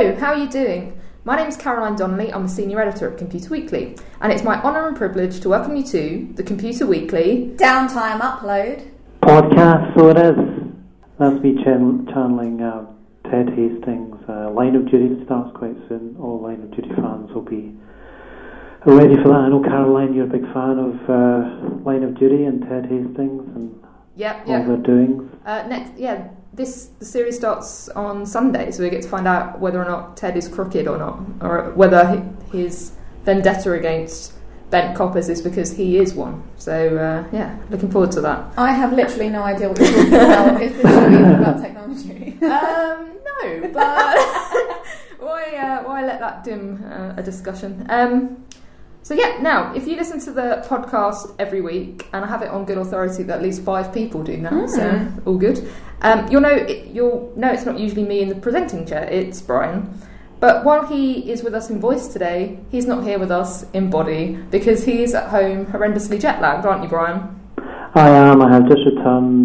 Hello, how are you doing? My name is Caroline Donnelly, I'm a senior editor at Computer Weekly, and it's my honour and privilege to welcome you to the Computer Weekly Downtime Upload podcast. So it is. That's me channeling Ted Hastings. Line of Duty starts quite soon. All Line of Duty fans will be ready for that. I know, Caroline, you're a big fan of Line of Duty and Ted Hastings and all their doings. The series starts on Sunday, so we get to find out whether or not Ted is crooked or not, or whether his vendetta against bent coppers is because he is one. So, looking forward to that. I have literally no idea what you're talking about. Is this show even about technology? No, but why let that dim a discussion? Now, if you listen to the podcast every week, and I have it on good authority that at least 5 people do now, so all good, you'll know it's not usually me in the presenting chair, it's Brian. But while he is with us in voice today, he's not here with us in body, because he's at home horrendously jet-lagged, aren't you, Brian? I am. I have just returned,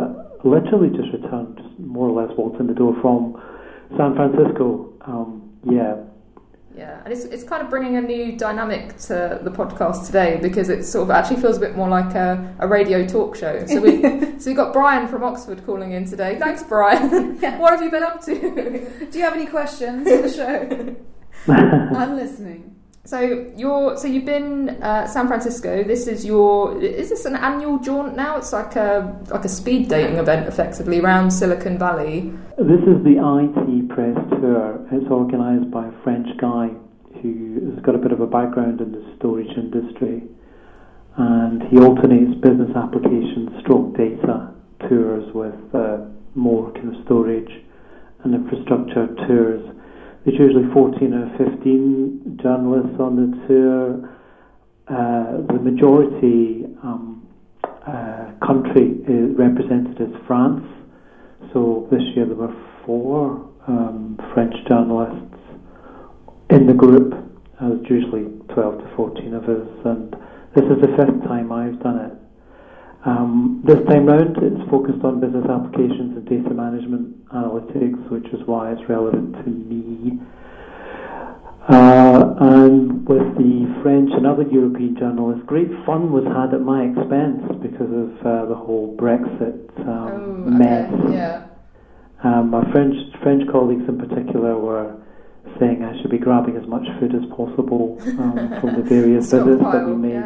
just more or less walked in the door from San Francisco. Yeah, and it's kind of bringing a new dynamic to the podcast today, because it sort of actually feels a bit more like a radio talk show. So we've got Brian from Oxford calling in today. Thanks, Brian. Yeah. What have you been up to? Do you have any questions for the show? I'm listening. So you've been San Francisco. Is this an annual jaunt now? It's like a speed dating event, effectively, around Silicon Valley. This is the IT Press Tour. It's organised by a French guy who has got a bit of a background in the storage industry, and he alternates business applications stroke data tours with more kind of storage and infrastructure tours. There's usually 14 or 15 journalists on the tour. The majority country is represented as France. So this year there were 4 French journalists in the group. There's usually 12 to 14 of us, and this is the 5th time I've done it. This time round it's focused on business applications and data management analytics, which is why it's relevant to me. And with the French and other European journalists, great fun was had at my expense because of the whole Brexit mess. Yeah. My French colleagues in particular were saying I should be grabbing as much food as possible from the various visits that we made.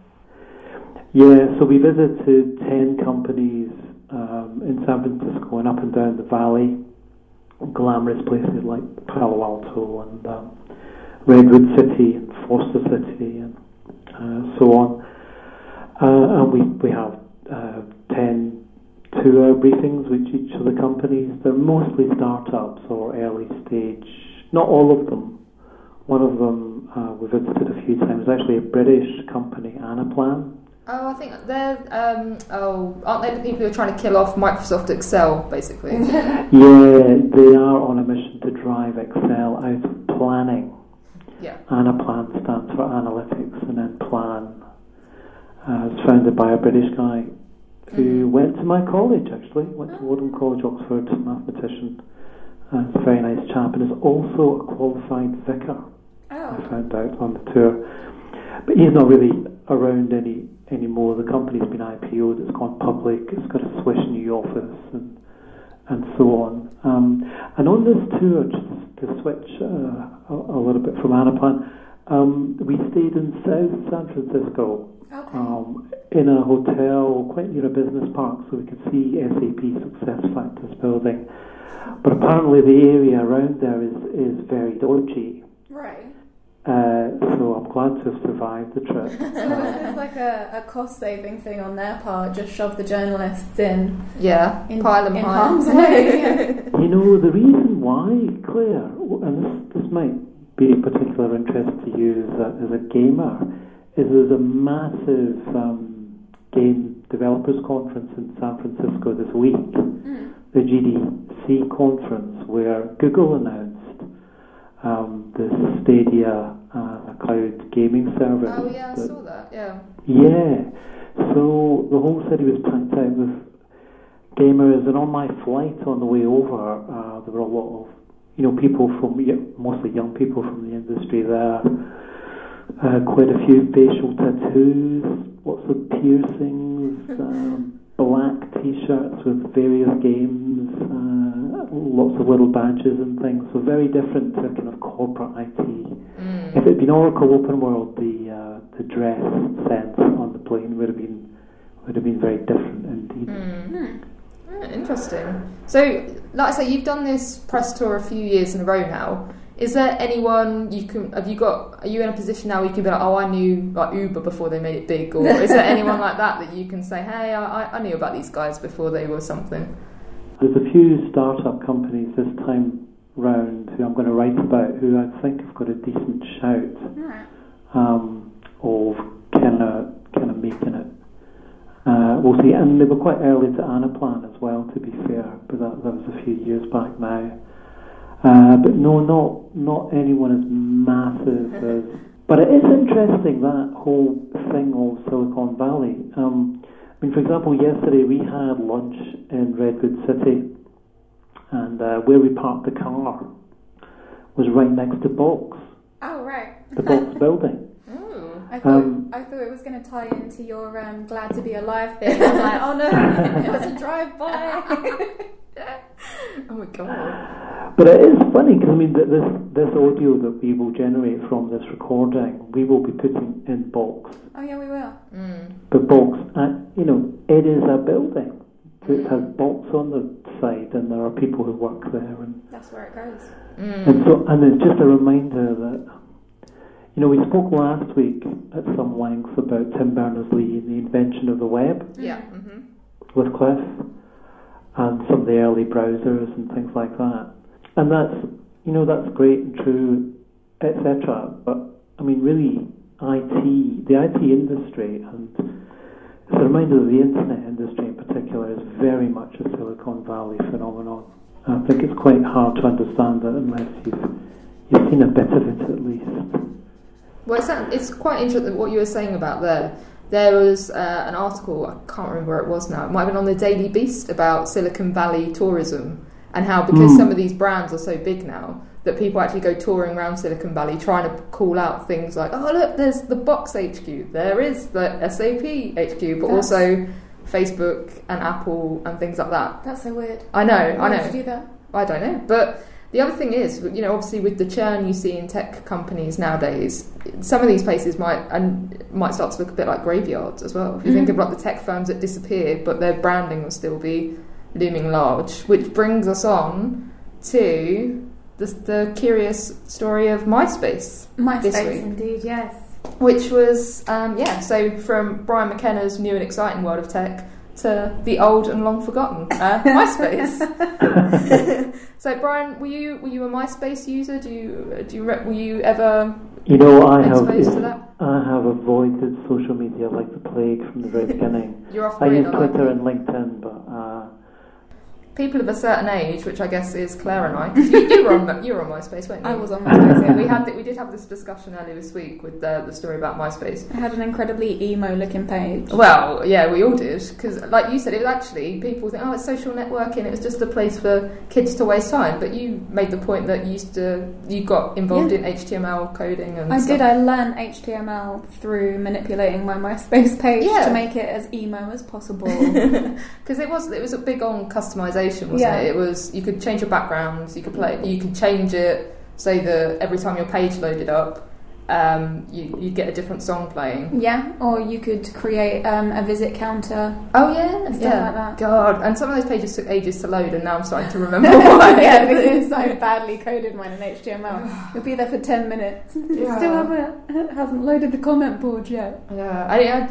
Yeah, so we visited 10 companies in San Francisco and up and down the valley, glamorous places like Palo Alto and Redwood City and Foster City and so on. And we have 10 tour briefings with each of the companies. They're mostly startups or early stage. Not all of them. One of them we visited a few times, actually a British company, Anaplan. Oh, I think they're. Aren't they the people who are trying to kill off Microsoft Excel, basically? Yeah, they are on a mission to drive Excel out of planning. Yeah. Anaplan stands for analytics, and then Plan. It's founded by a British guy who went to my college, actually. Went to Wadham College, Oxford, mathematician. He's a very nice chap, and is also a qualified vicar. I found out on the tour. But he's not really around anymore. The company's been IPO'd, it's gone public, it's got a Swiss new office and so on. And on this tour, just to switch a little bit from Anaplan, we stayed in South San Francisco in a hotel quite near a business park, so we could see SAP SuccessFactors building. But apparently the area around there is very dodgy. Right. So I'm glad to have survived the trip. So this is like a cost-saving thing on their part, just shove the journalists in. Yeah, pile them high. You know, the reason why, Claire, and this might be of particular interest to you as a gamer, is there's a massive game developers conference in San Francisco this week, the GDC conference, where Google announced the Stadia cloud gaming service. Oh yeah, I saw that, yeah. Yeah, so the whole city was packed out with gamers, and on my flight on the way over, there were a lot of people from, mostly young people from the industry there. Quite a few facial tattoos, lots of piercings, black t-shirts with various games, lots of little badges and things. So very different to kind of corporate IT. If it had been Oracle Open World, the dress sense on the plane would have been very different indeed. Interesting. So, like I say, you've done this press tour a few years in a row now. Is there anyone are you in a position now where you can be like, oh, I knew like Uber before they made it big, or is there anyone like that you can say, hey, I knew about these guys before they were something? There's a few startup companies this time round who I'm going to write about who I think have got a decent shout of kind of making it. We'll see, and they were quite early to Anaplan as well, to be fair, but that was a few years back now. But no, not anyone as massive as. But it is interesting, that whole thing of Silicon Valley. For example, yesterday we had lunch in Redwood City, and where we parked the car was right next to Box. Oh, right. The Box building. I thought it was going to tie into your glad to be alive thing. I was like, oh no, it was a drive-by. Oh my god. But it is funny because this audio that we will generate from this recording, we will be putting in Box. Oh yeah, we will. But Box, it is a building. It has Box on the side, and there are people who work there, and that's where it goes. And it's just a reminder that we spoke last week at some length about Tim Berners-Lee and the invention of the web. Yeah. With Cliff. And some of the early browsers and things like that. And that's great and true, etc. But, really, the IT industry, and it's a reminder that the internet industry in particular is very much a Silicon Valley phenomenon. I think it's quite hard to understand it unless you've seen a bit of it at least. Well, it's quite interesting what you were saying about there. There was an article, I can't remember where it was now, it might have been on the Daily Beast, about Silicon Valley tourism, and how because some of these brands are so big now that people actually go touring around Silicon Valley trying to call out things like, oh look, there's the Box HQ, there is the SAP HQ, but also Facebook and Apple and things like that. That's so weird. I know. Why did you do that? I don't know, but the other thing is, obviously with the churn you see in tech companies nowadays, some of these places might start to look a bit like graveyards as well. If you think of like the tech firms that disappeared, but their branding will still be looming large, which brings us on to the curious story of MySpace. This week. Indeed, yes. Which was, so from Brian McKenna's new and exciting world of tech to the old and long forgotten MySpace. So, Brian, were you a MySpace user? Were you ever exposed to that? I have avoided social media like the plague from the very beginning. You're off I use Twitter and LinkedIn, but people of a certain age, which I guess is Claire and I, because you were on MySpace, weren't you? I was on MySpace, yeah. We did have this discussion earlier this week with the story about MySpace. I had an incredibly emo-looking page. Well, yeah, we all did, because like you said, it was actually, people think, it's social networking, it was just a place for kids to waste time, but you made the point that you got involved in HTML coding and stuff. I learned HTML through manipulating my MySpace page to make it as emo as possible. Because it was a big on customization, wasn't it? It was, you could change your backgrounds, you could change it so that every time your page loaded up, you get a different song playing. Yeah, or you could create a visit counter. Oh yeah, stuff like that. God, and some of those pages took ages to load, and now I'm starting to remember why. Yeah, because it's so badly coded mine in HTML. You'll be there for 10 minutes. It still hasn't loaded the comment board yet. Yeah,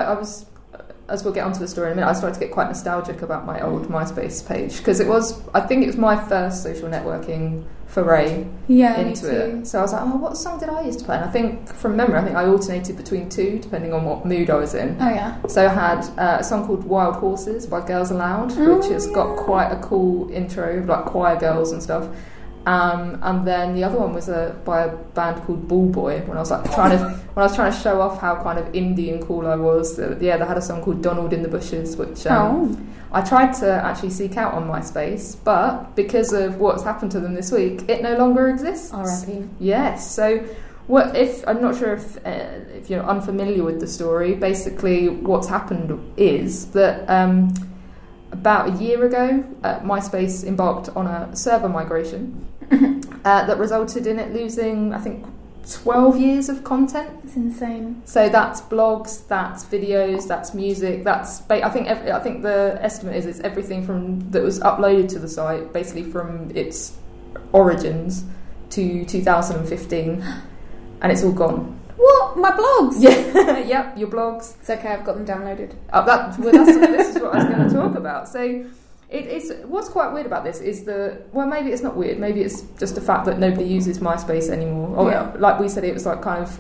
as we'll get onto the story in a minute, I started to get quite nostalgic about my old MySpace page, because I think it was my first social networking foray into it. So I was like, what song did I used to play? And I think, from memory, I alternated between two, depending on what mood I was in. Oh yeah. So I had a song called Wild Horses by Girls Aloud, which has got quite a cool intro, like choir girls and stuff. And then the other one was by a band called Ball Boy. When I was trying to show off how kind of indie and cool I was. They had a song called Donald in the Bushes, which I tried to actually seek out on MySpace, but because of what's happened to them this week, it no longer exists. R.I.P. Yes. So, what if I'm not sure if you're unfamiliar with the story? Basically, what's happened is that about a year ago, MySpace embarked on a server migration that resulted in it losing, I think, 12 years of content. It's insane. So that's blogs, that's videos, that's music, that's I think the estimate is it's everything from that was uploaded to the site basically from its origins to 2015, and it's all gone. What? My blogs? Yeah, yep, your blogs. It's okay, I've got them downloaded. This is what I was going to talk about. So it's what's quite weird about this is maybe it's not weird, maybe it's just the fact that nobody uses MySpace anymore. Or like we said, it was like kind of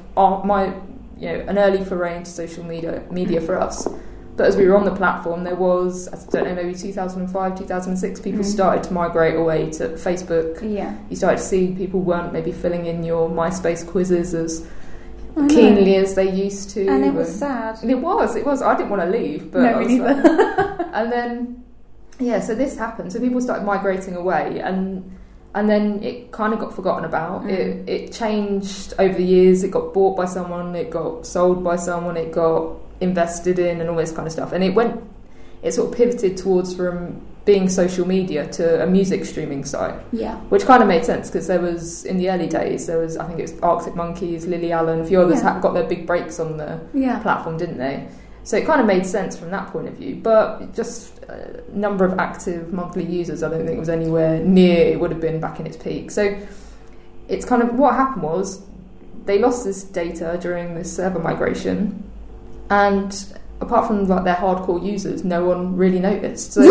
an early foray into social media for us. But as we were on the platform, there was, I don't know, maybe 2005, 2006, people started to migrate away to Facebook. Yeah. You started to see people weren't maybe filling in your MySpace quizzes as keenly as they used to. And it was sad. It was. I didn't want to leave. But no, me neither. And then, so this happened. So people started migrating away, and then it kind of got forgotten about. It changed over the years. It got bought by someone. It got sold by someone. It got invested in, and all this kind of stuff. And it sort of pivoted towards from being social media to a music streaming site. Yeah. Which kind of made sense because there was, in the early days, I think it was Arctic Monkeys, Lily Allen, a few others got their big breaks on the platform, didn't they? So it kind of made sense from that point of view. But just number of active monthly users, I don't think was anywhere near it would have been back in its peak. So it's kind of, what happened was they lost this data during this server migration, and apart from like their hardcore users, no one really noticed. So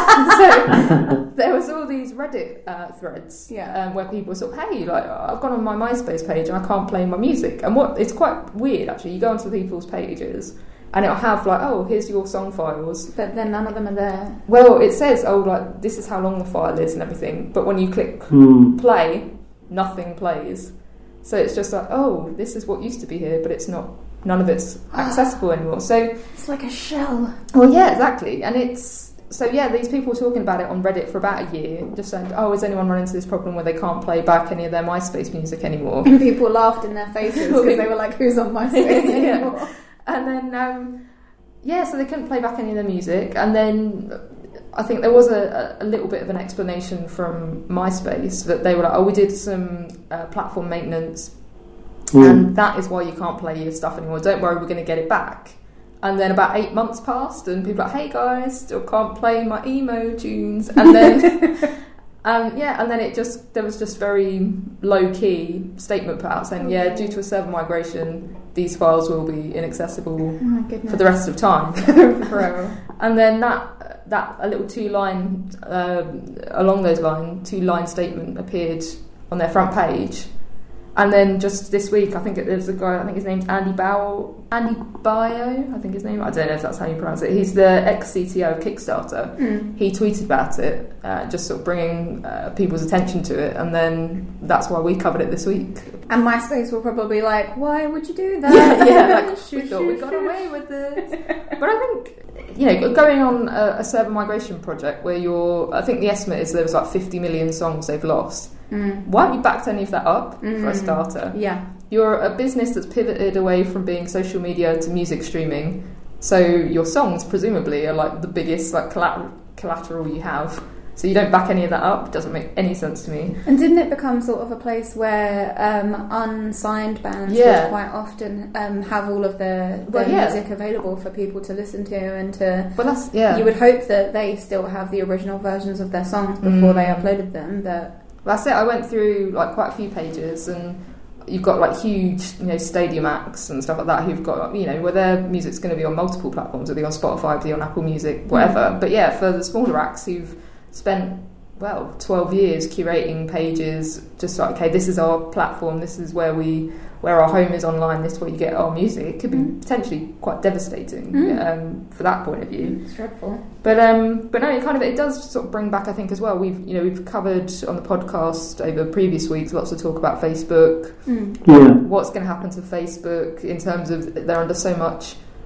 there was all these Reddit threads where people were sort of, hey, like I've gone on my MySpace page and I can't play my music. And it's quite weird actually. You go onto people's pages and it'll have like, oh, here's your song files. But then none of them are there. Well, it says, oh, like this is how long the file is and everything. But when you click play, nothing plays. So it's just like, oh, this is what used to be here, but it's not. None of it's accessible anymore. So it's like a shell. Well, yeah, exactly. And these people were talking about it on Reddit for about a year, just saying, oh, has anyone run into this problem where they can't play back any of their MySpace music anymore? And people laughed in their faces because they were like, who's on MySpace anymore? And then, so they couldn't play back any of their music. And then I think there was a little bit of an explanation from MySpace that they were like, oh, we did some platform maintenance, and that is why you can't play your stuff anymore. Don't worry, we're going to get it back. And then about 8 months passed, and people were like, hey guys, still can't play my emo tunes. And then, and then there was just very low key statement put out saying, due to a server migration, these files will be inaccessible for the rest of time, forever. And then that a little 2-line along those lines, 2-line statement appeared on their front page. And then just this week, I think there's a guy, I think his name's Andy Bio, I think his name, I don't know if that's how you pronounce it. He's the ex-CTO of Kickstarter. He tweeted about it, just sort of bringing people's attention to it, and then that's why we covered it this week. And MySpace will probably like, why would you do that? We thought we got away with this. But I think, going on a server migration project where I think the estimate is there was like 50 million songs they've lost. Why haven't you backed any of that up for a starter? Yeah. You're a business that's pivoted away from being social media to music streaming, so your songs presumably are like the biggest like collateral you have. So you don't back any of that up. It doesn't make any sense to me. And didn't it become sort of a place where unsigned bands would quite often have all of their music available for people to listen to and to... Well, that's... You would hope that they still have the original versions of their songs before they uploaded them, but... Well, that's it. I went through like quite a few pages, and you've got like huge, stadium acts and stuff like that who've got, where their music's going to be on multiple platforms, it'll be on Spotify, it'll be on Apple Music, whatever. But for the smaller acts who've spent 12 years curating pages, just like, okay, this is our platform, this is where our home is online, this is where you get our music. It could be potentially quite devastating for that point of view. It's dreadful. But no, it does sort of bring back, I think, as well. We've covered on the podcast over previous weeks lots of talk about Facebook. What's going to happen to Facebook in terms of they're under so much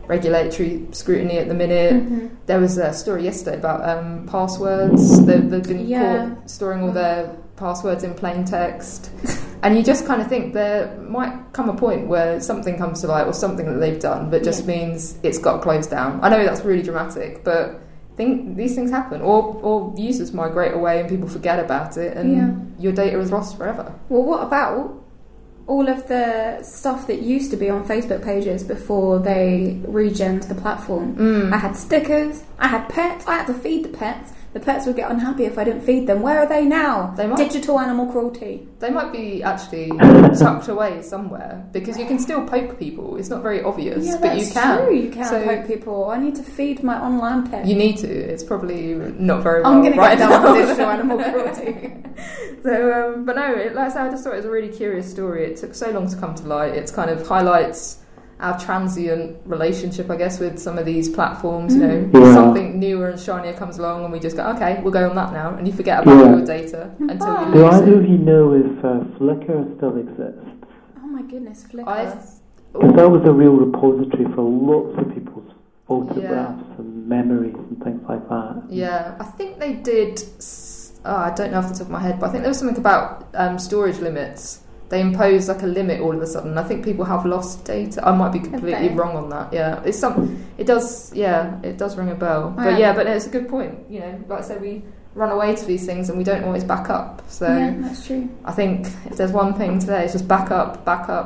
regulatory scrutiny at the minute. There was a story yesterday about passwords. They've been caught storing all their passwords in plain text. And you just kind of think there might come a point where something comes to light or something that they've done that just means it's got closed down. I know that's really dramatic, but I think these things happen. Or users migrate away and people forget about it and your data is lost forever. Well, what about all of the stuff that used to be on Facebook pages before they regened the platform? I had stickers, I had pets, I had to feed the pets. The pets would get unhappy if I didn't feed them. Where are they now? Digital animal cruelty. They might be actually tucked away somewhere, because you can still poke people. It's not very obvious, but you can. True. You can poke people. I need to feed my online pet. You need to. It's probably not very well. I'm going to get down with digital animal cruelty. So, but no, like I said, I just thought it was a really curious story. It took so long to come to light. It kind of highlights our transient relationship, I guess, with some of these platforms. You know, something newer and shinier comes along, and we just go, okay, we'll go on that now, and you forget about your data until you lose it. Do either of you know if Flickr still exists? Oh my goodness, Flickr! Because that was a real repository for lots of people's photographs and memories and things like that. Yeah, I think they did. I don't know off the top of my head, but I think there was something about storage limits. They impose like a limit all of a sudden. I think people have lost data. I might be completely wrong on that. Yeah, it's it does ring a bell. But but it's a good point. You know, like I said, we run away to these things and we don't always back up. So that's true. I think if there's one thing today, it's just back up.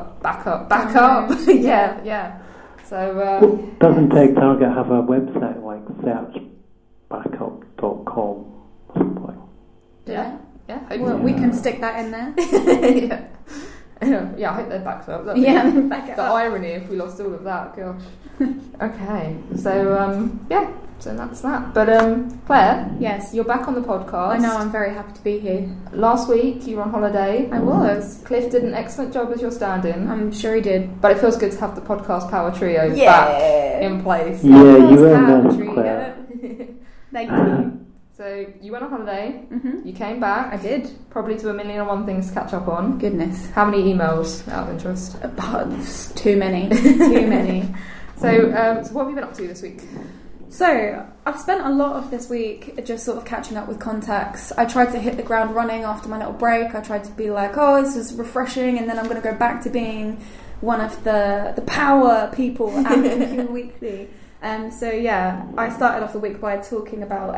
Yeah. So doesn't TechTarget have a website like searchbackup.com or something? Yeah. Well, we can stick that in there. Yeah, I hope they're backed up. Then back it up. The irony if we lost all of that, gosh. Okay, so so that's that. But Claire, yes, you're back on the podcast. I know, I'm very happy to be here. Last week you were on holiday. I was. Cliff did an excellent job as your stand-in. I'm sure he did. But it feels good to have the podcast power trio back in place. Yeah, you were missed, Claire. Thank you. So you went on holiday, you came back. I did. Probably to 1,000,001 things to catch up on. Goodness. How many emails, out of interest? Too many. Too many. So what have you been up to this week? So I've spent a lot of this week just sort of catching up with contacts. I tried to hit the ground running after my little break. I tried to be like, oh, this is refreshing, and then I'm going to go back to being one of the power people at Computer Weekly. So yeah, I started off the week by talking about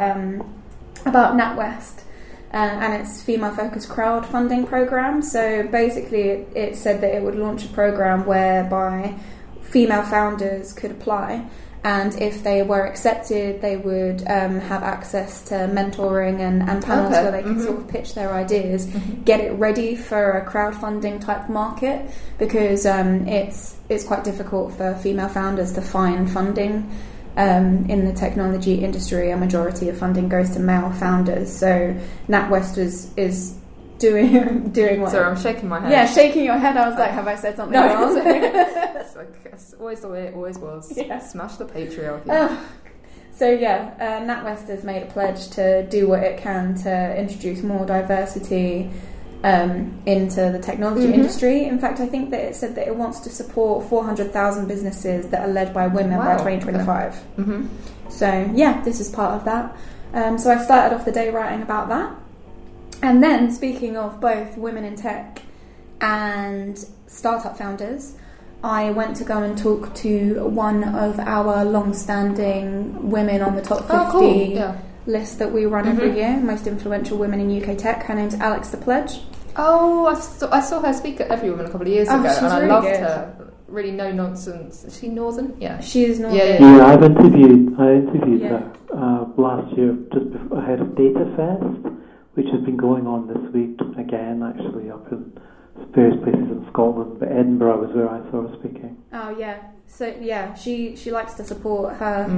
NatWest and its female-focused crowdfunding program. So basically, it said that it would launch a program whereby female founders could apply, and if they were accepted, they would have access to mentoring and panels where they could sort of pitch their ideas, get it ready for a crowdfunding type market, because it's quite difficult for female founders to find funding. In the technology industry, a majority of funding goes to male founders. So NatWest is doing what? Sorry, I'm shaking my head. Yeah, shaking your head. I was like, have I said something wrong? It's always the way it always was. Yeah. Smash the patriarchy. So yeah, NatWest has made a pledge to do what it can to introduce more diversity into the technology industry. In fact, I think that it said that it wants to support 400,000 businesses that are led by women by 2025. So yeah, this is part of that. So I started off the day writing about that. And then, speaking of both women in tech and startup founders, I went to go and talk to one of our long-standing women on the top 50 list that we run every year, most influential women in UK tech. Her name's Alex the Pledge. Oh, I saw her speak at Everywoman a couple of years ago, and I really loved good. her. Really no nonsense. Is she Northern? Yeah, she is Northern. Yeah, I interviewed her last year just ahead of Data Fest, which has been going on this week again, actually, up in various places in Scotland. But Edinburgh was where I saw her speaking. Oh yeah, so yeah, she likes to support her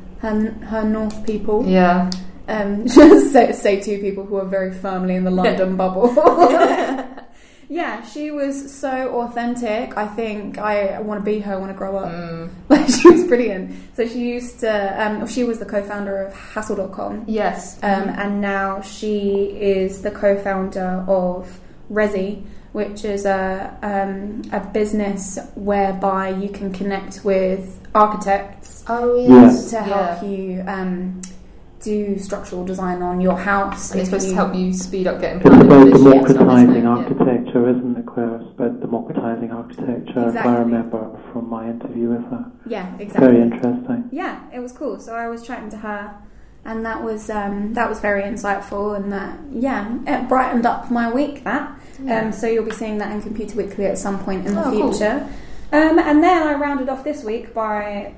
North people. Yeah. Just say two people who are very firmly in the London bubble. Yeah, she was so authentic. I think I want to be her when I grow up. Like, she was brilliant. So she used to, she was the co-founder of Hassle.com. Yes. And now she is the co-founder of Resi, which is a business whereby you can connect with architects to help you do structural design on your house. And it's supposed to help you speed up getting It's planning about permission and stuff, democratising isn't it? architecture, isn't it, Claire? It's about democratising architecture, if I remember from my interview with her. Yeah, exactly. Very interesting. Yeah, it was cool. So I was chatting to her, and that was very insightful, and it brightened up my week. So you'll be seeing that in Computer Weekly at some point in the future. Cool. And then I rounded off this week by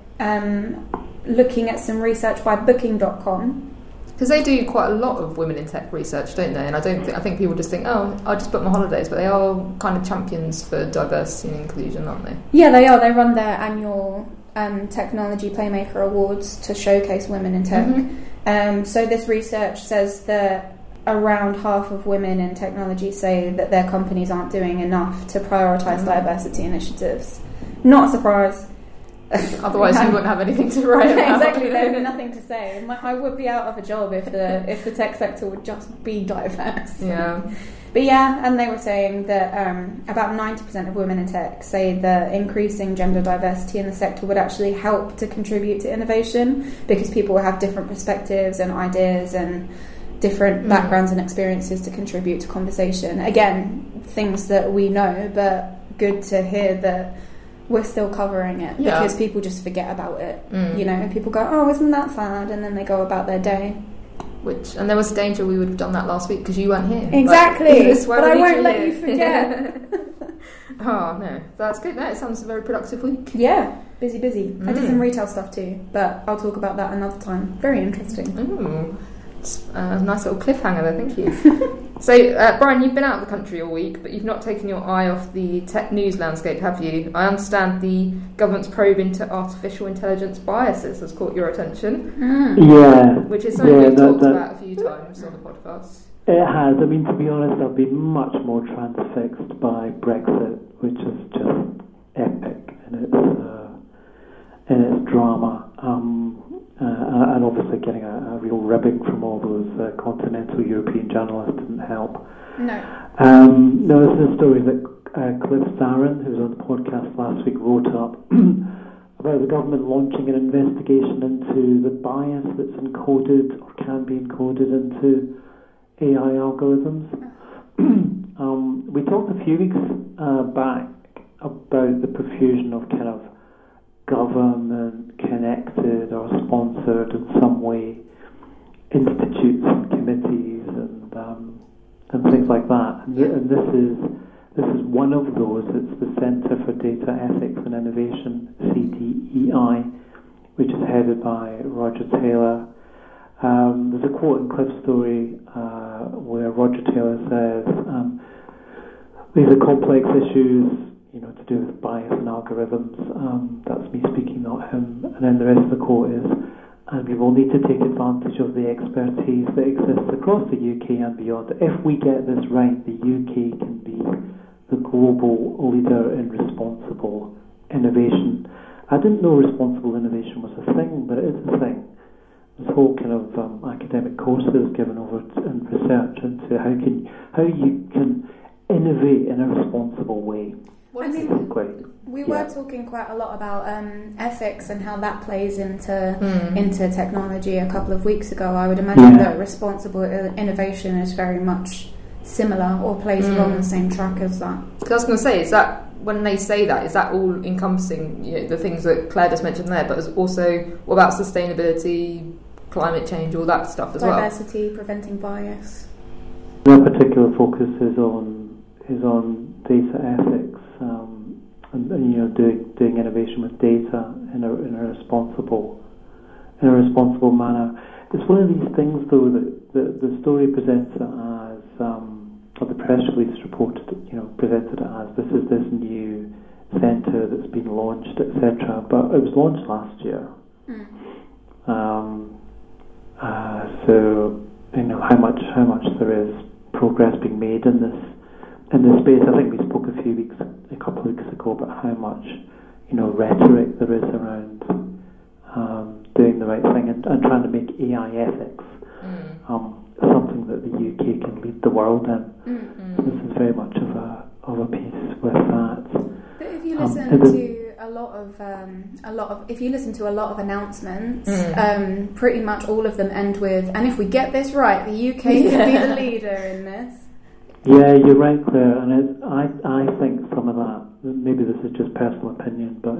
looking at some research by Booking.com. Because they do quite a lot of women in tech research, don't they? And I think people just think, oh, I'll just book my holidays, but they are kind of champions for diversity and inclusion, aren't they? Yeah, they are. They run their annual Technology Playmaker Awards to showcase women in tech. Mm-hmm. So this research says that around half of women in technology say that their companies aren't doing enough to prioritise diversity initiatives. Not a surprise. Otherwise, you wouldn't have anything to write about. Exactly, there'd be nothing to say. I would be out of a job if the tech sector would just be diverse. Yeah. But yeah, and they were saying that about 90% of women in tech say that increasing gender diversity in the sector would actually help to contribute to innovation, because people will have different perspectives and ideas and different backgrounds and experiences to contribute to conversation. Again, things that we know, but good to hear that we're still covering it, because people just forget about it. You know, people go, oh, isn't that sad? And then they go about their day. And there was a danger we would have done that last week because you weren't here. Exactly. But I won't let you forget. Oh, no. That's good. No, it sounds a very productive week. Yeah. Busy. I did some retail stuff too, but I'll talk about that another time. Very interesting. Ooh. It's a nice little cliffhanger there, thank you. So, Brian, you've been out of the country all week, but you've not taken your eye off the tech news landscape, have you? I understand the government's probe into artificial intelligence biases has caught your attention. Yeah. Which is something we've talked about a few times on the podcast. It has. I mean, to be honest, I've been much more transfixed by Brexit, which is just epic in its drama. And obviously getting a real ribbing from all those continental European journalists didn't help. No. No, this is a story that Cliff Saran, who was on the podcast last week, wrote up about the government launching an investigation into the bias that's encoded or can be encoded into AI algorithms. We talked a few weeks back about the profusion of kind of government connected or sponsored in some way institutes and committees and things like that. And this is one of those. It's the Centre for Data Ethics and Innovation, CDEI, which is headed by Roger Taylor. There's a quote in Cliff's story where Roger Taylor says, these are complex issues, to do with bias and algorithms. That's me speaking, not him. And then the rest of the quote is, and we will need to take advantage of the expertise that exists across the UK and beyond. If we get this right, the UK can be the global leader in responsible innovation. I didn't know responsible innovation was a thing, but it is a thing. This whole kind of academic courses given over and research into how you can innovate in a responsible way. We were talking quite a lot about ethics and how that plays into technology a couple of weeks ago. I would imagine that responsible innovation is very much similar or plays along the same track as that. Because I was going to say, is that when they say that, is that all encompassing the things that Claire just mentioned there, but also what about sustainability, climate change, all that stuff as Diversity, preventing bias. Their particular focus is on data ethics. And doing innovation with data in a responsible manner. It's one of these things, though, that the story presents it as, or the press release presented it as, this is this new centre that's been launched, etc. But it was launched last year. So how much there is progress being made in this space. I think we spoke a couple of weeks ago about how much rhetoric there is around doing the right thing and trying to make AI ethics something that the UK can lead the world in. This is very much of a piece with that. But if you listen to a lot of if you listen to a lot of announcements, pretty much all of them end with, and if we get this right, the UK could be the leader in this. Yeah, you're right, Claire, and I think some of that, maybe this is just personal opinion, but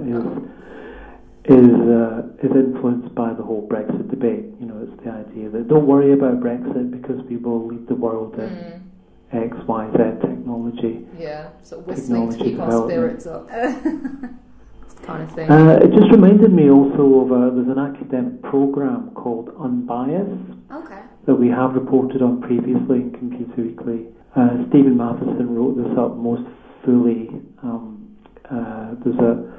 is influenced by the whole Brexit debate. You know, it's the idea that don't worry about Brexit because we will lead the world in X, Y, Z technology. Yeah, sort of whistling to keep our spirits up. Kind of thing. It just reminded me also of there's an academic program called Unbiased that we have reported on previously in Computer Weekly. Stephen Matheson wrote this up most fully. There's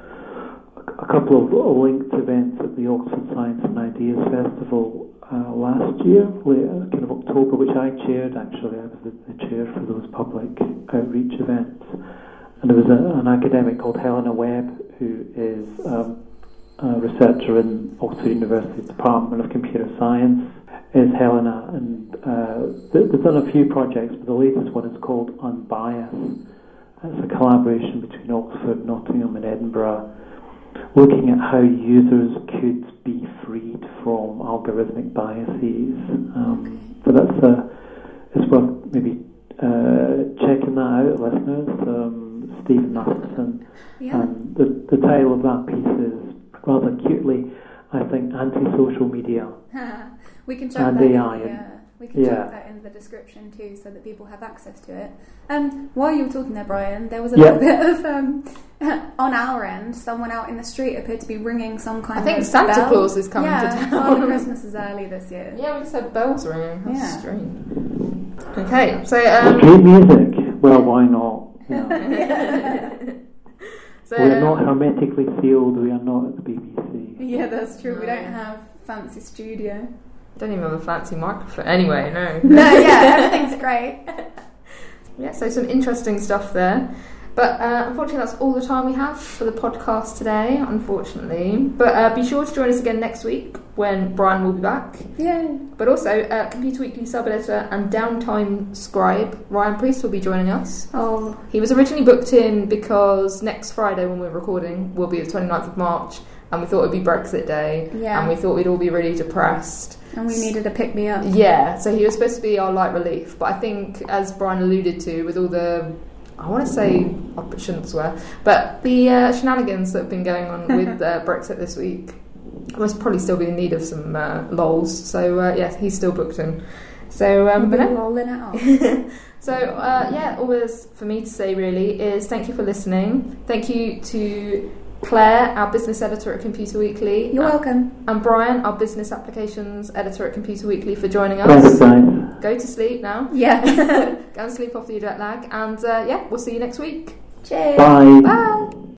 a couple of linked events at the Oxford Science and Ideas Festival last year, kind of October, which I chaired actually. I was the chair for those public outreach events. And there was an academic called Helena Webb, who is a researcher in Oxford University's Department of Computer Science, is Helena, and they've done a few projects, but the latest one is called Unbiased. It's a collaboration between Oxford, Nottingham and Edinburgh, looking at how users could be freed from algorithmic biases. So it's worth maybe checking that out, listeners. Stephen Matheson. Yeah. And the title of that piece is rather cutely, I think, anti-social media. We can chuck and that AI. We can chuck that in the description too, so that people have access to it. While you were talking there, Brian, there was a little bit of on our end. Someone out in the street appeared to be ringing some kind of. I think Santa bell. Claus is coming to town. Father Christmas is early this year. Yeah, we just had bells ringing. That's strange. Okay, so street music. Well, why not? Yeah. So, we are not hermetically sealed. We are not at the BBC. Yeah, that's true. No. We don't have fancy studio. Don't even have a fancy microphone. Anyway, no. No, yeah, everything's great. Yeah, so some interesting stuff there. But unfortunately, that's all the time we have for the podcast today, unfortunately. But be sure to join us again next week when Brian will be back. Yay. But also, Computer Weekly sub-editor and Downtime scribe Ryan Priest will be joining us. Oh. He was originally booked in because next Friday when we're recording will be the 29th of March, and we thought it would be Brexit Day, and we thought we'd all be really depressed. And we needed a pick-me-up. Yeah, so he was supposed to be our light relief. But I think, as Brian alluded to, with all the... I want to say, I shouldn't swear, but the shenanigans that have been going on with Brexit this week, must probably still be in need of some lols. So yes, he's still booked in. So lolling it up. So all there's for me to say really is thank you for listening. Thank you to Claire, our business editor at Computer Weekly. You're welcome. And Brian, our business applications editor at Computer Weekly, for joining us. Thanks, guys. Go to sleep now. Yeah. Go and sleep after your jet lag. And we'll see you next week. Cheers. Bye. Bye.